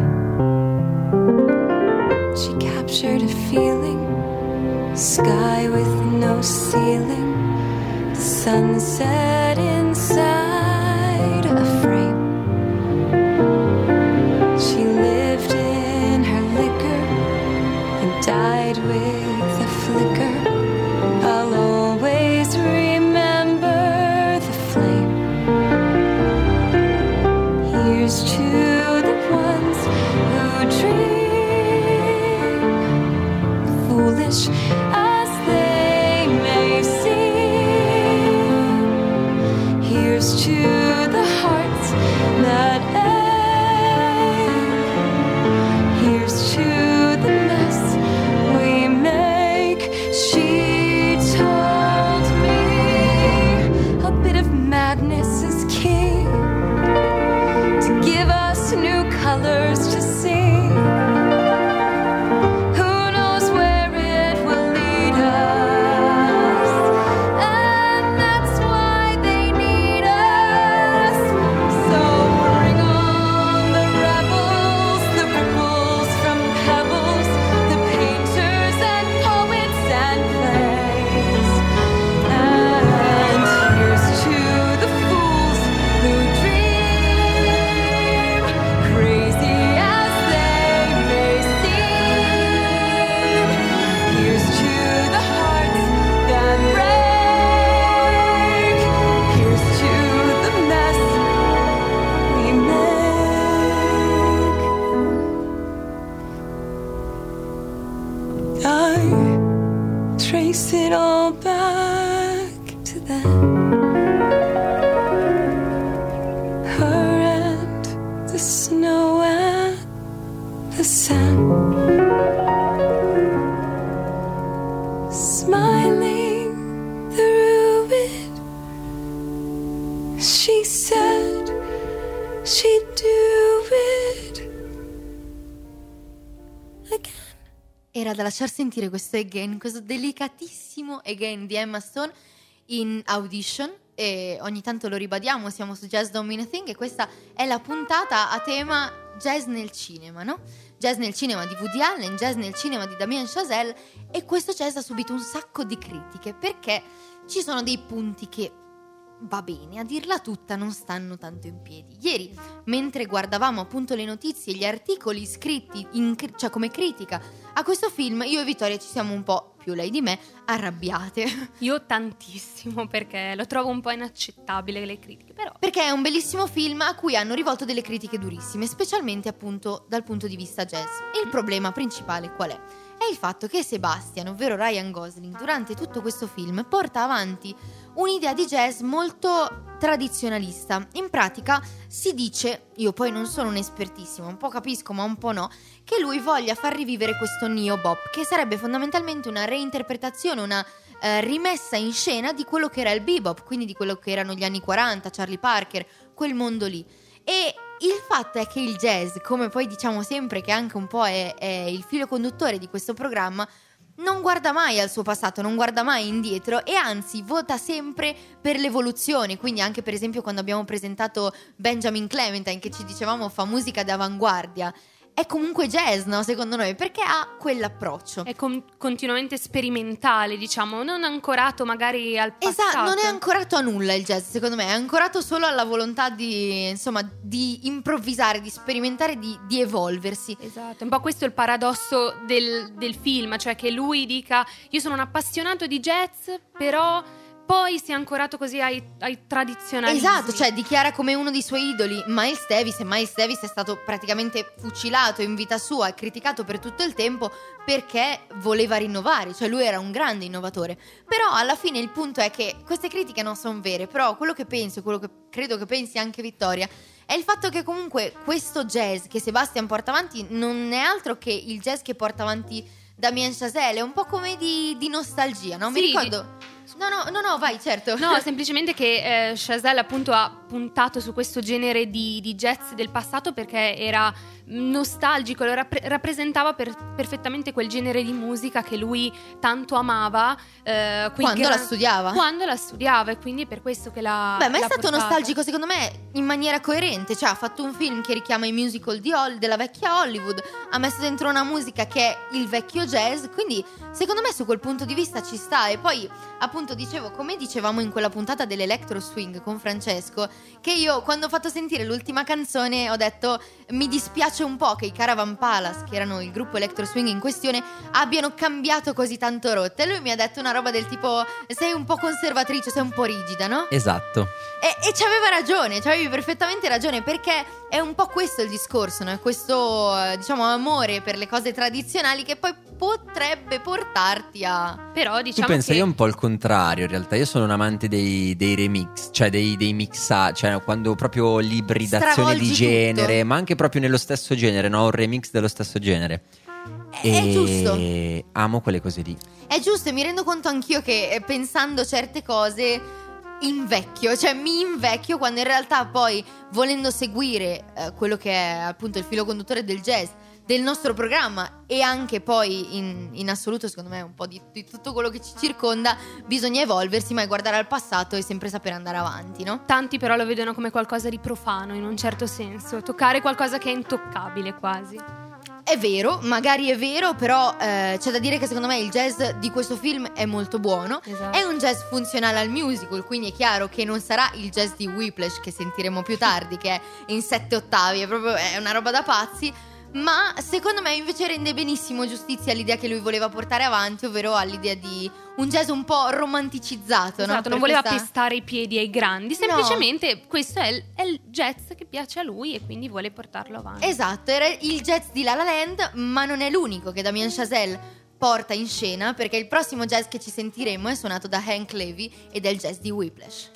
She captured a feeling, sky with no ceiling, the sunset inside a frame. She lived in her liquor and died with a flicker. I'll always remember the flame. Here's to the ones who dream, foolish as they may seem. Here's to the hearts that ache. Here's to the mess we make. She told me a bit of madness is king, to give us new colors to see. Who knows where it will lead us? And that's why they need us. So bring on the rebels, the ripples from pebbles, the painters and poets and plays. And here's to the fools who dream, takes it all back to then. Her and the snow and the sand. Smiling through it, she said she'd do it again. Era da lasciar sentire questo Again, questo delicatissimo Again di Emma Stone in Audition, e ogni tanto lo ribadiamo, siamo su Jazz Don't Mean a Thing e questa è la puntata a tema jazz nel cinema, no? Jazz nel cinema di Woody Allen, jazz nel cinema di Damien Chazelle, e questo jazz ha subito un sacco di critiche perché ci sono dei punti che, va bene, a dirla tutta, non stanno tanto in piedi. Ieri, mentre guardavamo appunto le notizie e gli articoli scritti in, cioè come critica a questo film, io e Vittoria ci siamo un po', più lei di me, arrabbiate. Io tantissimo, perché lo trovo un po' inaccettabile le critiche, però. Perché è un bellissimo film a cui hanno rivolto delle critiche durissime, specialmente appunto dal punto di vista jazz. E il problema principale qual è? È il fatto che Sebastian, ovvero Ryan Gosling, durante tutto questo film porta avanti un'idea di jazz molto tradizionalista. In pratica si dice, io poi non sono un'espertissima, un po' capisco ma un po' no, che lui voglia far rivivere questo neo-bop, che sarebbe fondamentalmente una reinterpretazione, una eh, rimessa in scena di quello che era il bebop, quindi di quello che erano gli anni quaranta, Charlie Parker, quel mondo lì. E il fatto è che il jazz, come poi diciamo sempre che anche un po' è, è il filo conduttore di questo programma, non guarda mai al suo passato, non guarda mai indietro e anzi vota sempre per l'evoluzione. Quindi anche per esempio quando abbiamo presentato Benjamin Clementine, che ci dicevamo fa musica d'avanguardia, è comunque jazz, no? Secondo noi, perché ha quell'approccio. È con- continuamente sperimentale, diciamo, non ancorato magari al passato. Esatto, non è ancorato a nulla il jazz, secondo me, è ancorato solo alla volontà di, insomma, di improvvisare, di sperimentare, di, di evolversi. Esatto, un po' questo è il paradosso del, del film, cioè che lui dica io sono un appassionato di jazz, però poi si è ancorato così ai, ai tradizionalismi. Esatto, cioè dichiara come uno dei suoi idoli Miles Davis, e Miles Davis è stato praticamente fucilato in vita sua e criticato per tutto il tempo perché voleva rinnovare, cioè lui era un grande innovatore. Però alla fine il punto è che queste critiche non sono vere, però quello che penso e quello che credo che pensi anche Vittoria è il fatto che comunque questo jazz che Sebastian porta avanti non è altro che il jazz che porta avanti Damien Chazelle, è un po' come di, di nostalgia, no? Mi Sì, ricordo... di... No, no, no, no, vai, certo. No, semplicemente che eh, Chazelle appunto ha puntato su questo genere di, di jazz del passato perché era nostalgico, lo rappre- rappresentava per, perfettamente quel genere di musica che lui tanto amava eh, quando era, la studiava. Quando la studiava, e quindi è per questo che l'ha Beh, ma è l'ha stato portata. nostalgico secondo me in maniera coerente, cioè ha fatto un film che richiama i musical di Hol- della vecchia Hollywood, ha messo dentro una musica che è il vecchio jazz, quindi secondo me su quel punto di vista ci sta. E poi appunto dicevo, come dicevamo in quella puntata dell'Electro Swing con Francesco, che io quando ho fatto sentire l'ultima canzone ho detto mi dispiace un po' che i Caravan Palace, che erano il gruppo Electro Swing in questione, abbiano cambiato così tanto rotta. E lui mi ha detto una roba del tipo sei un po' conservatrice, sei un po' rigida, no? Esatto. E, e ci aveva ragione, ci avevi perfettamente ragione, perché è un po' questo il discorso, no? È questo, eh, diciamo, amore per le cose tradizionali che poi potrebbe portarti a... Però diciamo tu pensa, che... io un po' il contrario in realtà. Io sono un amante dei, dei remix, cioè dei, dei mixa, cioè quando proprio l'ibridazione Stravolgi di genere, tutto. ma anche proprio nello stesso genere, no? Un remix dello stesso genere. È, è giusto. E amo quelle cose lì. È giusto, e mi rendo conto anch'io che eh, pensando certe cose invecchio, cioè mi invecchio, quando in realtà poi volendo seguire eh, quello che è appunto il filo conduttore del jazz, del nostro programma e anche poi in, in assoluto secondo me un po' di, di tutto quello che ci circonda, bisogna evolversi, ma guardare al passato e sempre sapere andare avanti, no? Tanti però lo vedono come qualcosa di profano, in un certo senso, toccare qualcosa che è intoccabile quasi. È vero, magari è vero, però eh, c'è da dire che secondo me il jazz di questo film è molto buono. Esatto. È un jazz funzionale al musical, quindi è chiaro che non sarà il jazz di Whiplash che sentiremo più tardi, che è in sette ottavi, è proprio è una roba da pazzi. Ma secondo me invece rende benissimo giustizia all'idea che lui voleva portare avanti, ovvero all'idea di un jazz un po' romanticizzato, Esatto, no? non Per voleva questa... pestare i piedi ai grandi, semplicemente no. Questo è il, è il jazz che piace a lui e quindi vuole portarlo avanti. Esatto, era il jazz di La La Land, ma non è l'unico che Damien Chazelle porta in scena, perché il prossimo jazz che ci sentiremo è suonato da Hank Levy ed è il jazz di Whiplash.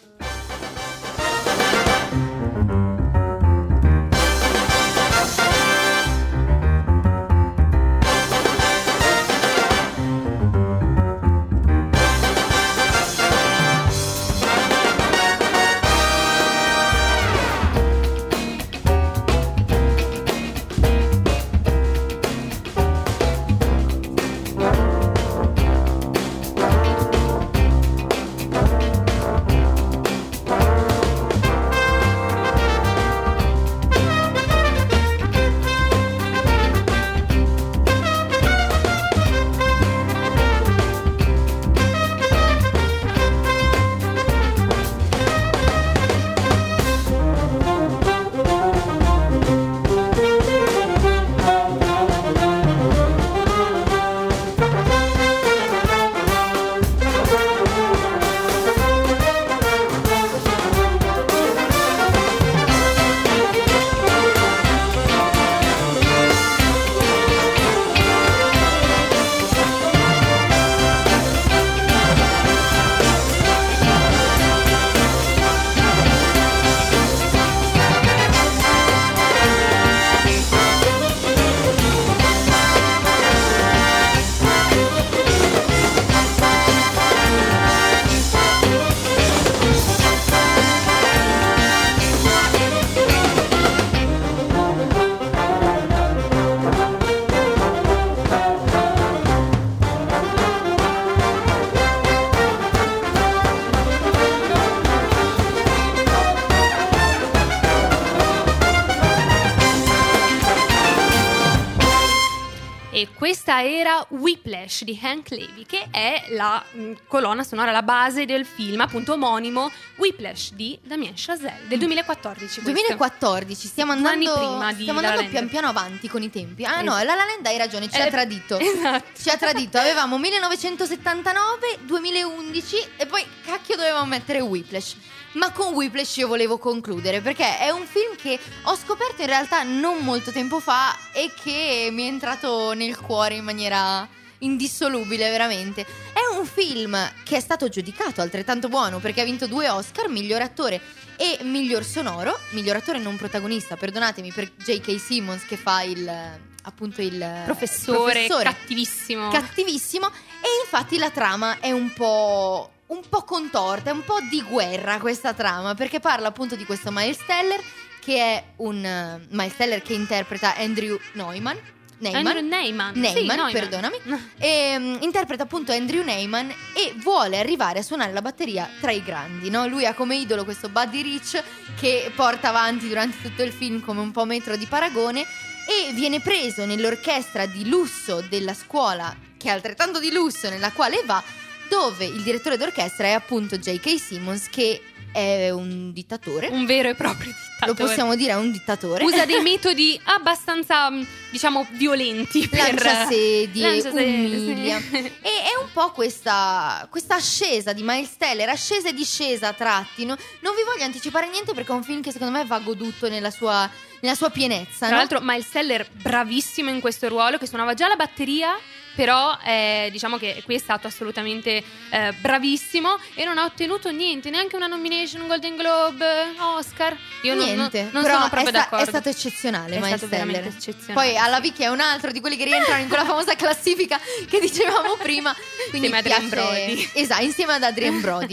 E questa era Whiplash di Hank Levy, che è la mh, colonna sonora, la base del film appunto omonimo Whiplash di Damien Chazelle del duemilaquattordici. questo. duemilaquattordici, stiamo Due anni andando, prima di stiamo La La andando Land. pian piano avanti con i tempi. Ah no, Es- La La Land hai ragione, ci ha Eh, tradito. esatto. Ci ha tradito, avevamo millenovecentosettantanove, duemilaundici e poi cacchio dovevamo mettere Whiplash. Ma con Whiplash io volevo concludere, perché è un film che ho scoperto in realtà non molto tempo fa e che mi è entrato nel cuore in maniera indissolubile, veramente. È un film che è stato giudicato altrettanto buono, perché ha vinto due Oscar, miglior attore e miglior sonoro. Miglior attore non protagonista, perdonatemi, per J K. Simmons, che fa il appunto il Professore, professore cattivissimo. cattivissimo. E infatti la trama è un po' un po' contorta, è un po' di guerra questa trama, perché parla appunto di questo Miles Teller, che è un uh, Miles Teller che interpreta Andrew Neumann Neyman, Andrew Neyman, Neyman, sì, Neumann. perdonami, e, um, interpreta appunto Andrew Neyman e vuole arrivare a suonare la batteria tra i grandi, no? Lui ha come idolo questo Buddy Rich che porta avanti durante tutto il film come un po' metro di paragone, e viene preso nell'orchestra di lusso della scuola, che è altrettanto di lusso, nella quale va, dove il direttore d'orchestra è appunto J K. Simmons, che è un dittatore. Un vero e proprio dittatore. Lo possiamo dire, è un dittatore. Usa dei metodi abbastanza, diciamo, violenti per lancia sedie, Lancia sedie, umilia. sì. E è un po' questa, questa ascesa di Miles Teller, ascesa e discesa a tratti. No? Non vi voglio anticipare niente, perché è un film che secondo me va goduto nella sua, nella sua pienezza. Tra no? l'altro Miles Teller bravissimo in questo ruolo, che suonava già la batteria, però eh, diciamo che qui è stato assolutamente eh, bravissimo e non ha ottenuto niente, neanche una nomination, Golden Globe, Oscar. Io non- Niente, non, non però sono proprio è, sta- d'accordo. è stato eccezionale È Miles stato Teller. veramente eccezionale. Poi alla Vicky è un altro di quelli che rientrano in quella famosa classifica che dicevamo prima, quindi Insieme ad Adrien piace- Brody. esatto, insieme ad Adrien Brody.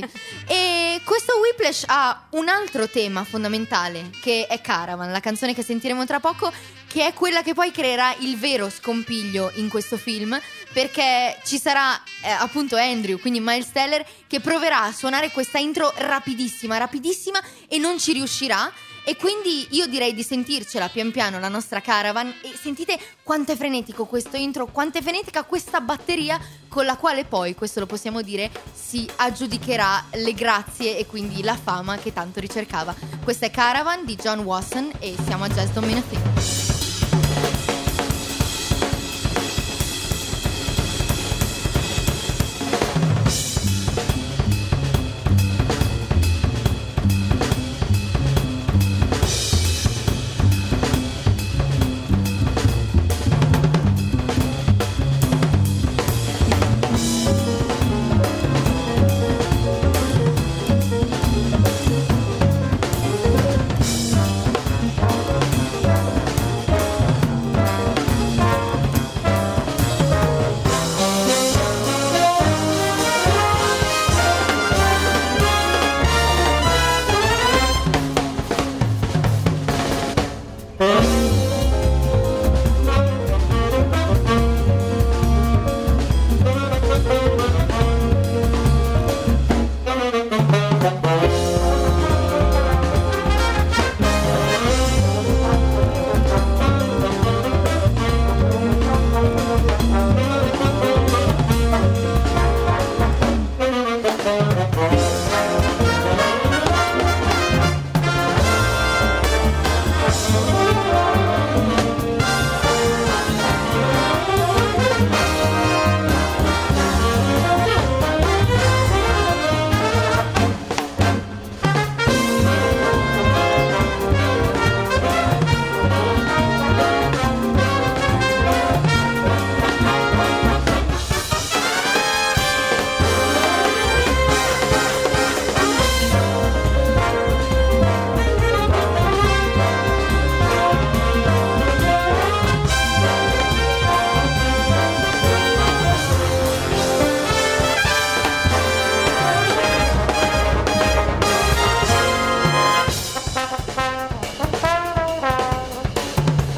E questo Whiplash ha un altro tema fondamentale, che è Caravan, la canzone che sentiremo tra poco, che è quella che poi creerà il vero scompiglio in questo film, perché ci sarà eh, appunto Andrew, quindi Miles Teller, che proverà a suonare questa intro rapidissima, rapidissima e non ci riuscirà. E quindi io direi di sentircela pian piano la nostra Caravan, e sentite quanto è frenetico questo intro, quanto è frenetica questa batteria, con la quale poi, questo lo possiamo dire, si aggiudicherà le grazie e quindi la fama che tanto ricercava. Questa è Caravan di John Wasson e siamo a Jazz Don't Mean a Thing.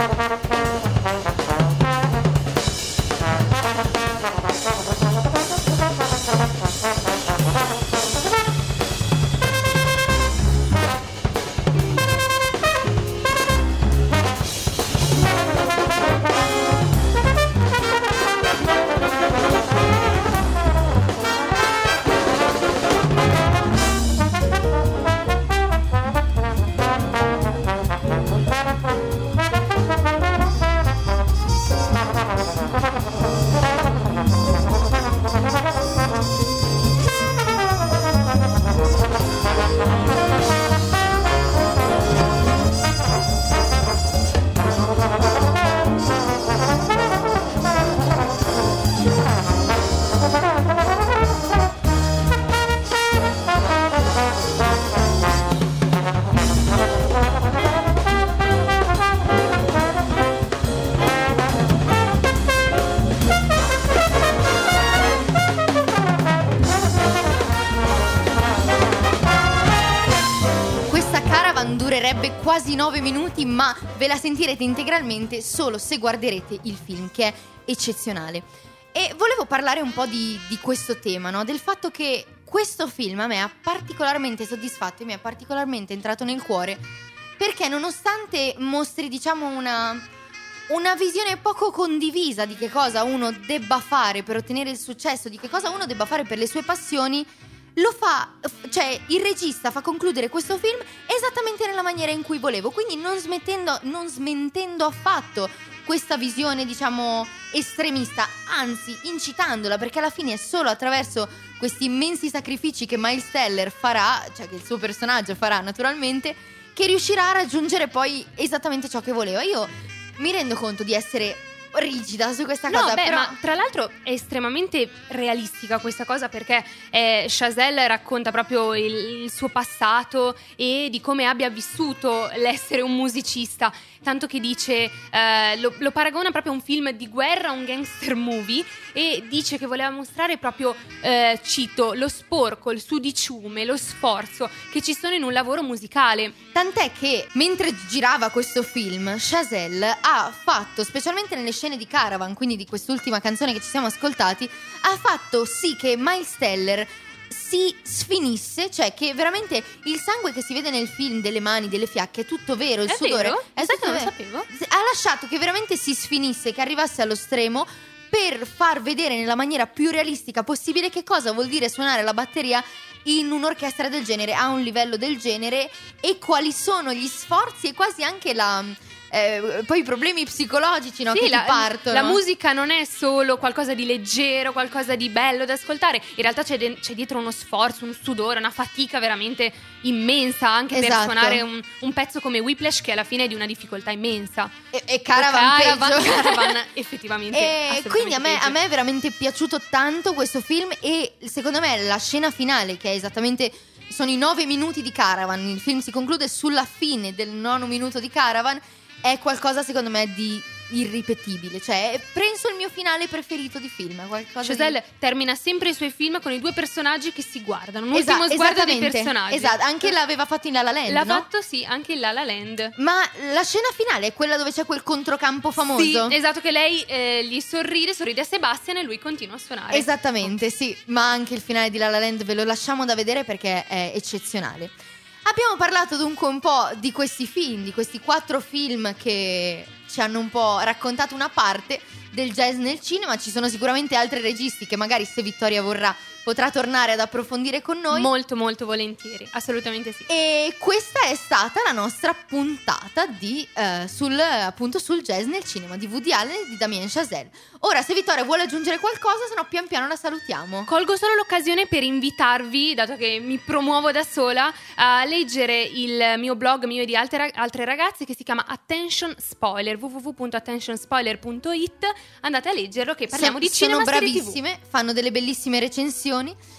durerebbe quasi nove minuti, ma ve la sentirete integralmente solo se guarderete il film, che è eccezionale. E volevo parlare un po' di, di questo tema, no? Del fatto che questo film a me ha particolarmente soddisfatto e mi è particolarmente entrato nel cuore, perché nonostante mostri, diciamo, una, una visione poco condivisa di che cosa uno debba fare per ottenere il successo, di che cosa uno debba fare per le sue passioni, lo fa, cioè il regista fa concludere questo film esattamente nella maniera in cui volevo, quindi non smettendo, non smentendo affatto questa visione, diciamo, estremista, anzi incitandola, perché alla fine è solo attraverso questi immensi sacrifici che Miles Teller farà, cioè che il suo personaggio farà naturalmente, che riuscirà a raggiungere poi esattamente ciò che voleva. Io mi rendo conto di essere rigida su questa no, cosa, beh, però ma tra l'altro è estremamente realistica questa cosa, perché eh, Chazelle racconta proprio il, il suo passato e di come abbia vissuto l'essere un musicista, tanto che dice eh, lo, lo paragona proprio a un film di guerra, un gangster movie, e dice che voleva mostrare proprio eh, cito, lo sporco, il sudiciume, lo sforzo che ci sono in un lavoro musicale. Tant'è che mentre girava questo film, Chazelle ha fatto, specialmente nelle scene di Caravan, quindi di quest'ultima canzone che ci siamo ascoltati, ha fatto sì che Miles Teller si sfinisse, cioè che veramente il sangue che si vede nel film delle mani, delle fiacche, è tutto vero, il è sudore vero? è Sai tutto che non lo vero. sapevo? Ha lasciato che veramente si sfinisse, che arrivasse allo stremo, per far vedere nella maniera più realistica possibile che cosa vuol dire suonare la batteria in un'orchestra del genere, a un livello del genere, e quali sono gli sforzi e quasi anche la eh, poi i problemi psicologici, no, sì, che la, ti partono. La musica non è solo qualcosa di leggero, qualcosa di bello da ascoltare, in realtà c'è, de- c'è dietro uno sforzo, un sudore, una fatica veramente immensa, anche esatto. per suonare un, un pezzo come Whiplash, che alla fine è di una difficoltà immensa. E, e Caravan, Caravan, peggio. Caravan effettivamente E quindi a me, peggio. a me è veramente piaciuto tanto questo film, e secondo me la scena finale, che è esattamente, sono i nove minuti di Caravan, il film si conclude sulla fine del nono minuto di Caravan, è qualcosa secondo me di irripetibile, cioè penso il mio finale preferito di film, è qualcosa Chazelle di... termina sempre i suoi film con i due personaggi che si guardano, un Esa- ultimo sguardo dei esattamente, personaggi. esatto, anche l'aveva fatto in La La Land, L'ha no? fatto, sì, anche in La La Land. Ma la scena finale è quella dove c'è quel controcampo famoso? Sì, esatto, che lei eh, gli sorride, sorride a Sebastian e lui continua a suonare. Esattamente, sì, ma anche il finale di La La Land ve lo lasciamo da vedere perché è eccezionale. Abbiamo parlato dunque un po' di questi film, di questi quattro film che ci hanno un po' raccontato una parte del jazz nel cinema. Ci sono sicuramente altri registi che magari, se Vittoria vorrà, potrà tornare ad approfondire con noi. Molto molto volentieri, assolutamente sì. E questa è stata la nostra puntata di eh, sul appunto sul jazz nel cinema di Woody Allen e di Damien Chazelle. Ora, se Vittoria vuole aggiungere qualcosa, se no pian piano la salutiamo. Colgo solo l'occasione per invitarvi, dato che mi promuovo da sola, a leggere il mio blog, mio e di altre, altre ragazze, che si chiama Attention Spoiler, w w w punto attention spoiler punto i t. Andate a leggerlo, che parliamo sono, di cinema, sono serie bravissime, tivù. fanno delle bellissime recensioni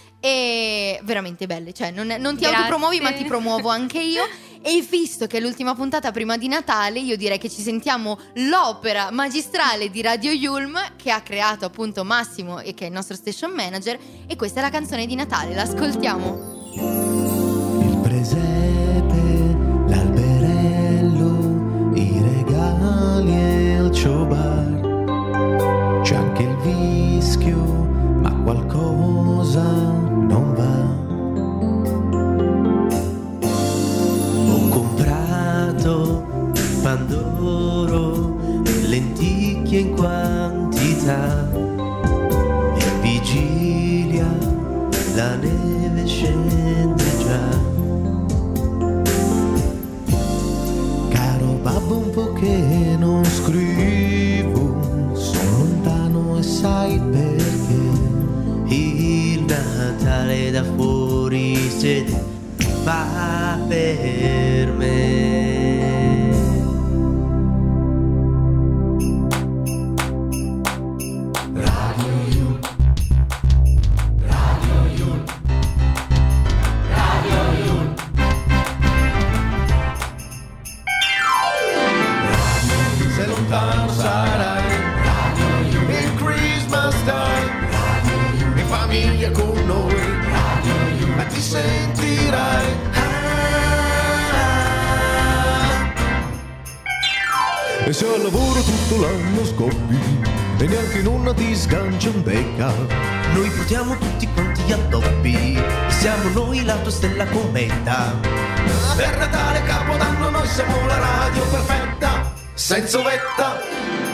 e veramente belle, cioè non, non ti Grazie. autopromuovi, ma ti promuovo anche io. E visto che è l'ultima puntata prima di Natale, io direi che ci sentiamo l'opera magistrale di Radio Yulm, che ha creato appunto Massimo e che è il nostro station manager, e questa è la canzone di Natale, l'ascoltiamo. Il presepe, l'alberello, i regali lenticchie in quantità e a vigilia la neve scende già. Caro babbo, un po' che non scrivo, sono lontano e sai perché il Natale da fuori se fa per me. Con noi, ma ti sentirai ah. E se al lavoro tutto l'anno scoppi e neanche nonna ti sgancia un becca, noi votiamo tutti quanti addobbi, siamo noi l'autostella cometa. Per Natale, Capodanno, noi siamo la radio perfetta, senza uvetta.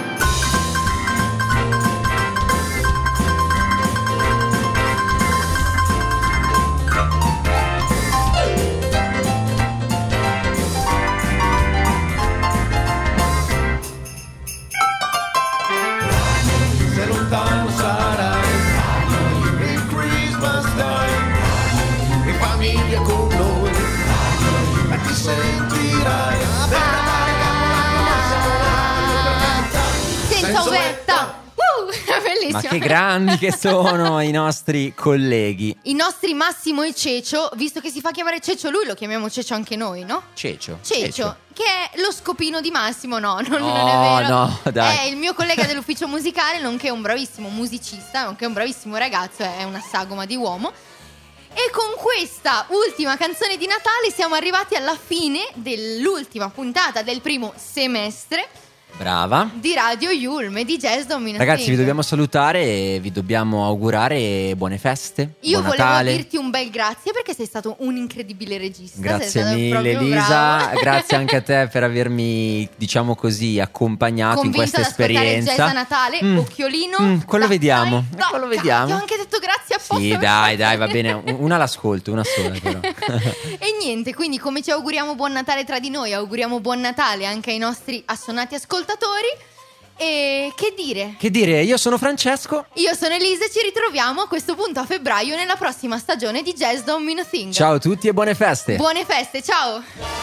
Ma che grandi che sono i nostri colleghi. I nostri Massimo e Cecio, visto che si fa chiamare Cecio lui, lo chiamiamo Cecio anche noi, no? Cecio. Cecio, Cecio. che è lo scopino di Massimo, no, non, No, non è vero. no, dai. È il mio collega dell'ufficio musicale, nonché un bravissimo musicista, nonché un bravissimo ragazzo, è una sagoma di uomo. E con questa ultima canzone di Natale siamo arrivati alla fine dell'ultima puntata del primo semestre Brava. di Radio Yulm e di Jazz Dominating. Ragazzi, vi dobbiamo salutare e vi dobbiamo augurare buone feste. Io buon volevo Natale. dirti un bel grazie perché sei stato un incredibile regista. Sei Grazie stato mille proprio Elisa, bravo. grazie anche a te per avermi, diciamo così, accompagnato Convinto in questa ad ascoltare esperienza. Jazz a Natale, Mm. occhiolino. Mm, quello da- vediamo, dai, quello dai, vediamo. Ti ho anche detto grazie apposta. Sì, per dai, farlo. dai, va bene. Una l'ascolto, una sola però. E niente, quindi come ci auguriamo buon Natale tra di noi, auguriamo buon Natale anche ai nostri assonati ascoltatori. E che dire? Che dire, io sono Francesco. Io sono Elisa e ci ritroviamo a questo punto a febbraio nella prossima stagione di Jazz Don't Mean a Thing. Ciao a tutti e buone feste. Buone feste, ciao.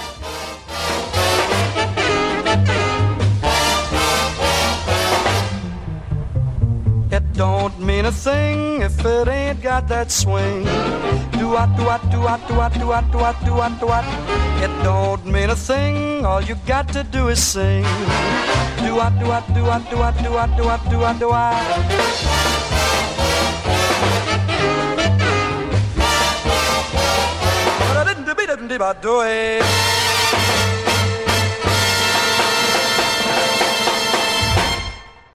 It don't mean a thing if it ain't got that swing. Do what, do what, do what, do what, do what, do what, do what, do what. It don't mean a thing. All you got to do is sing. Do what, do what, do what, do what, do what, do what, do what, do what. Do it.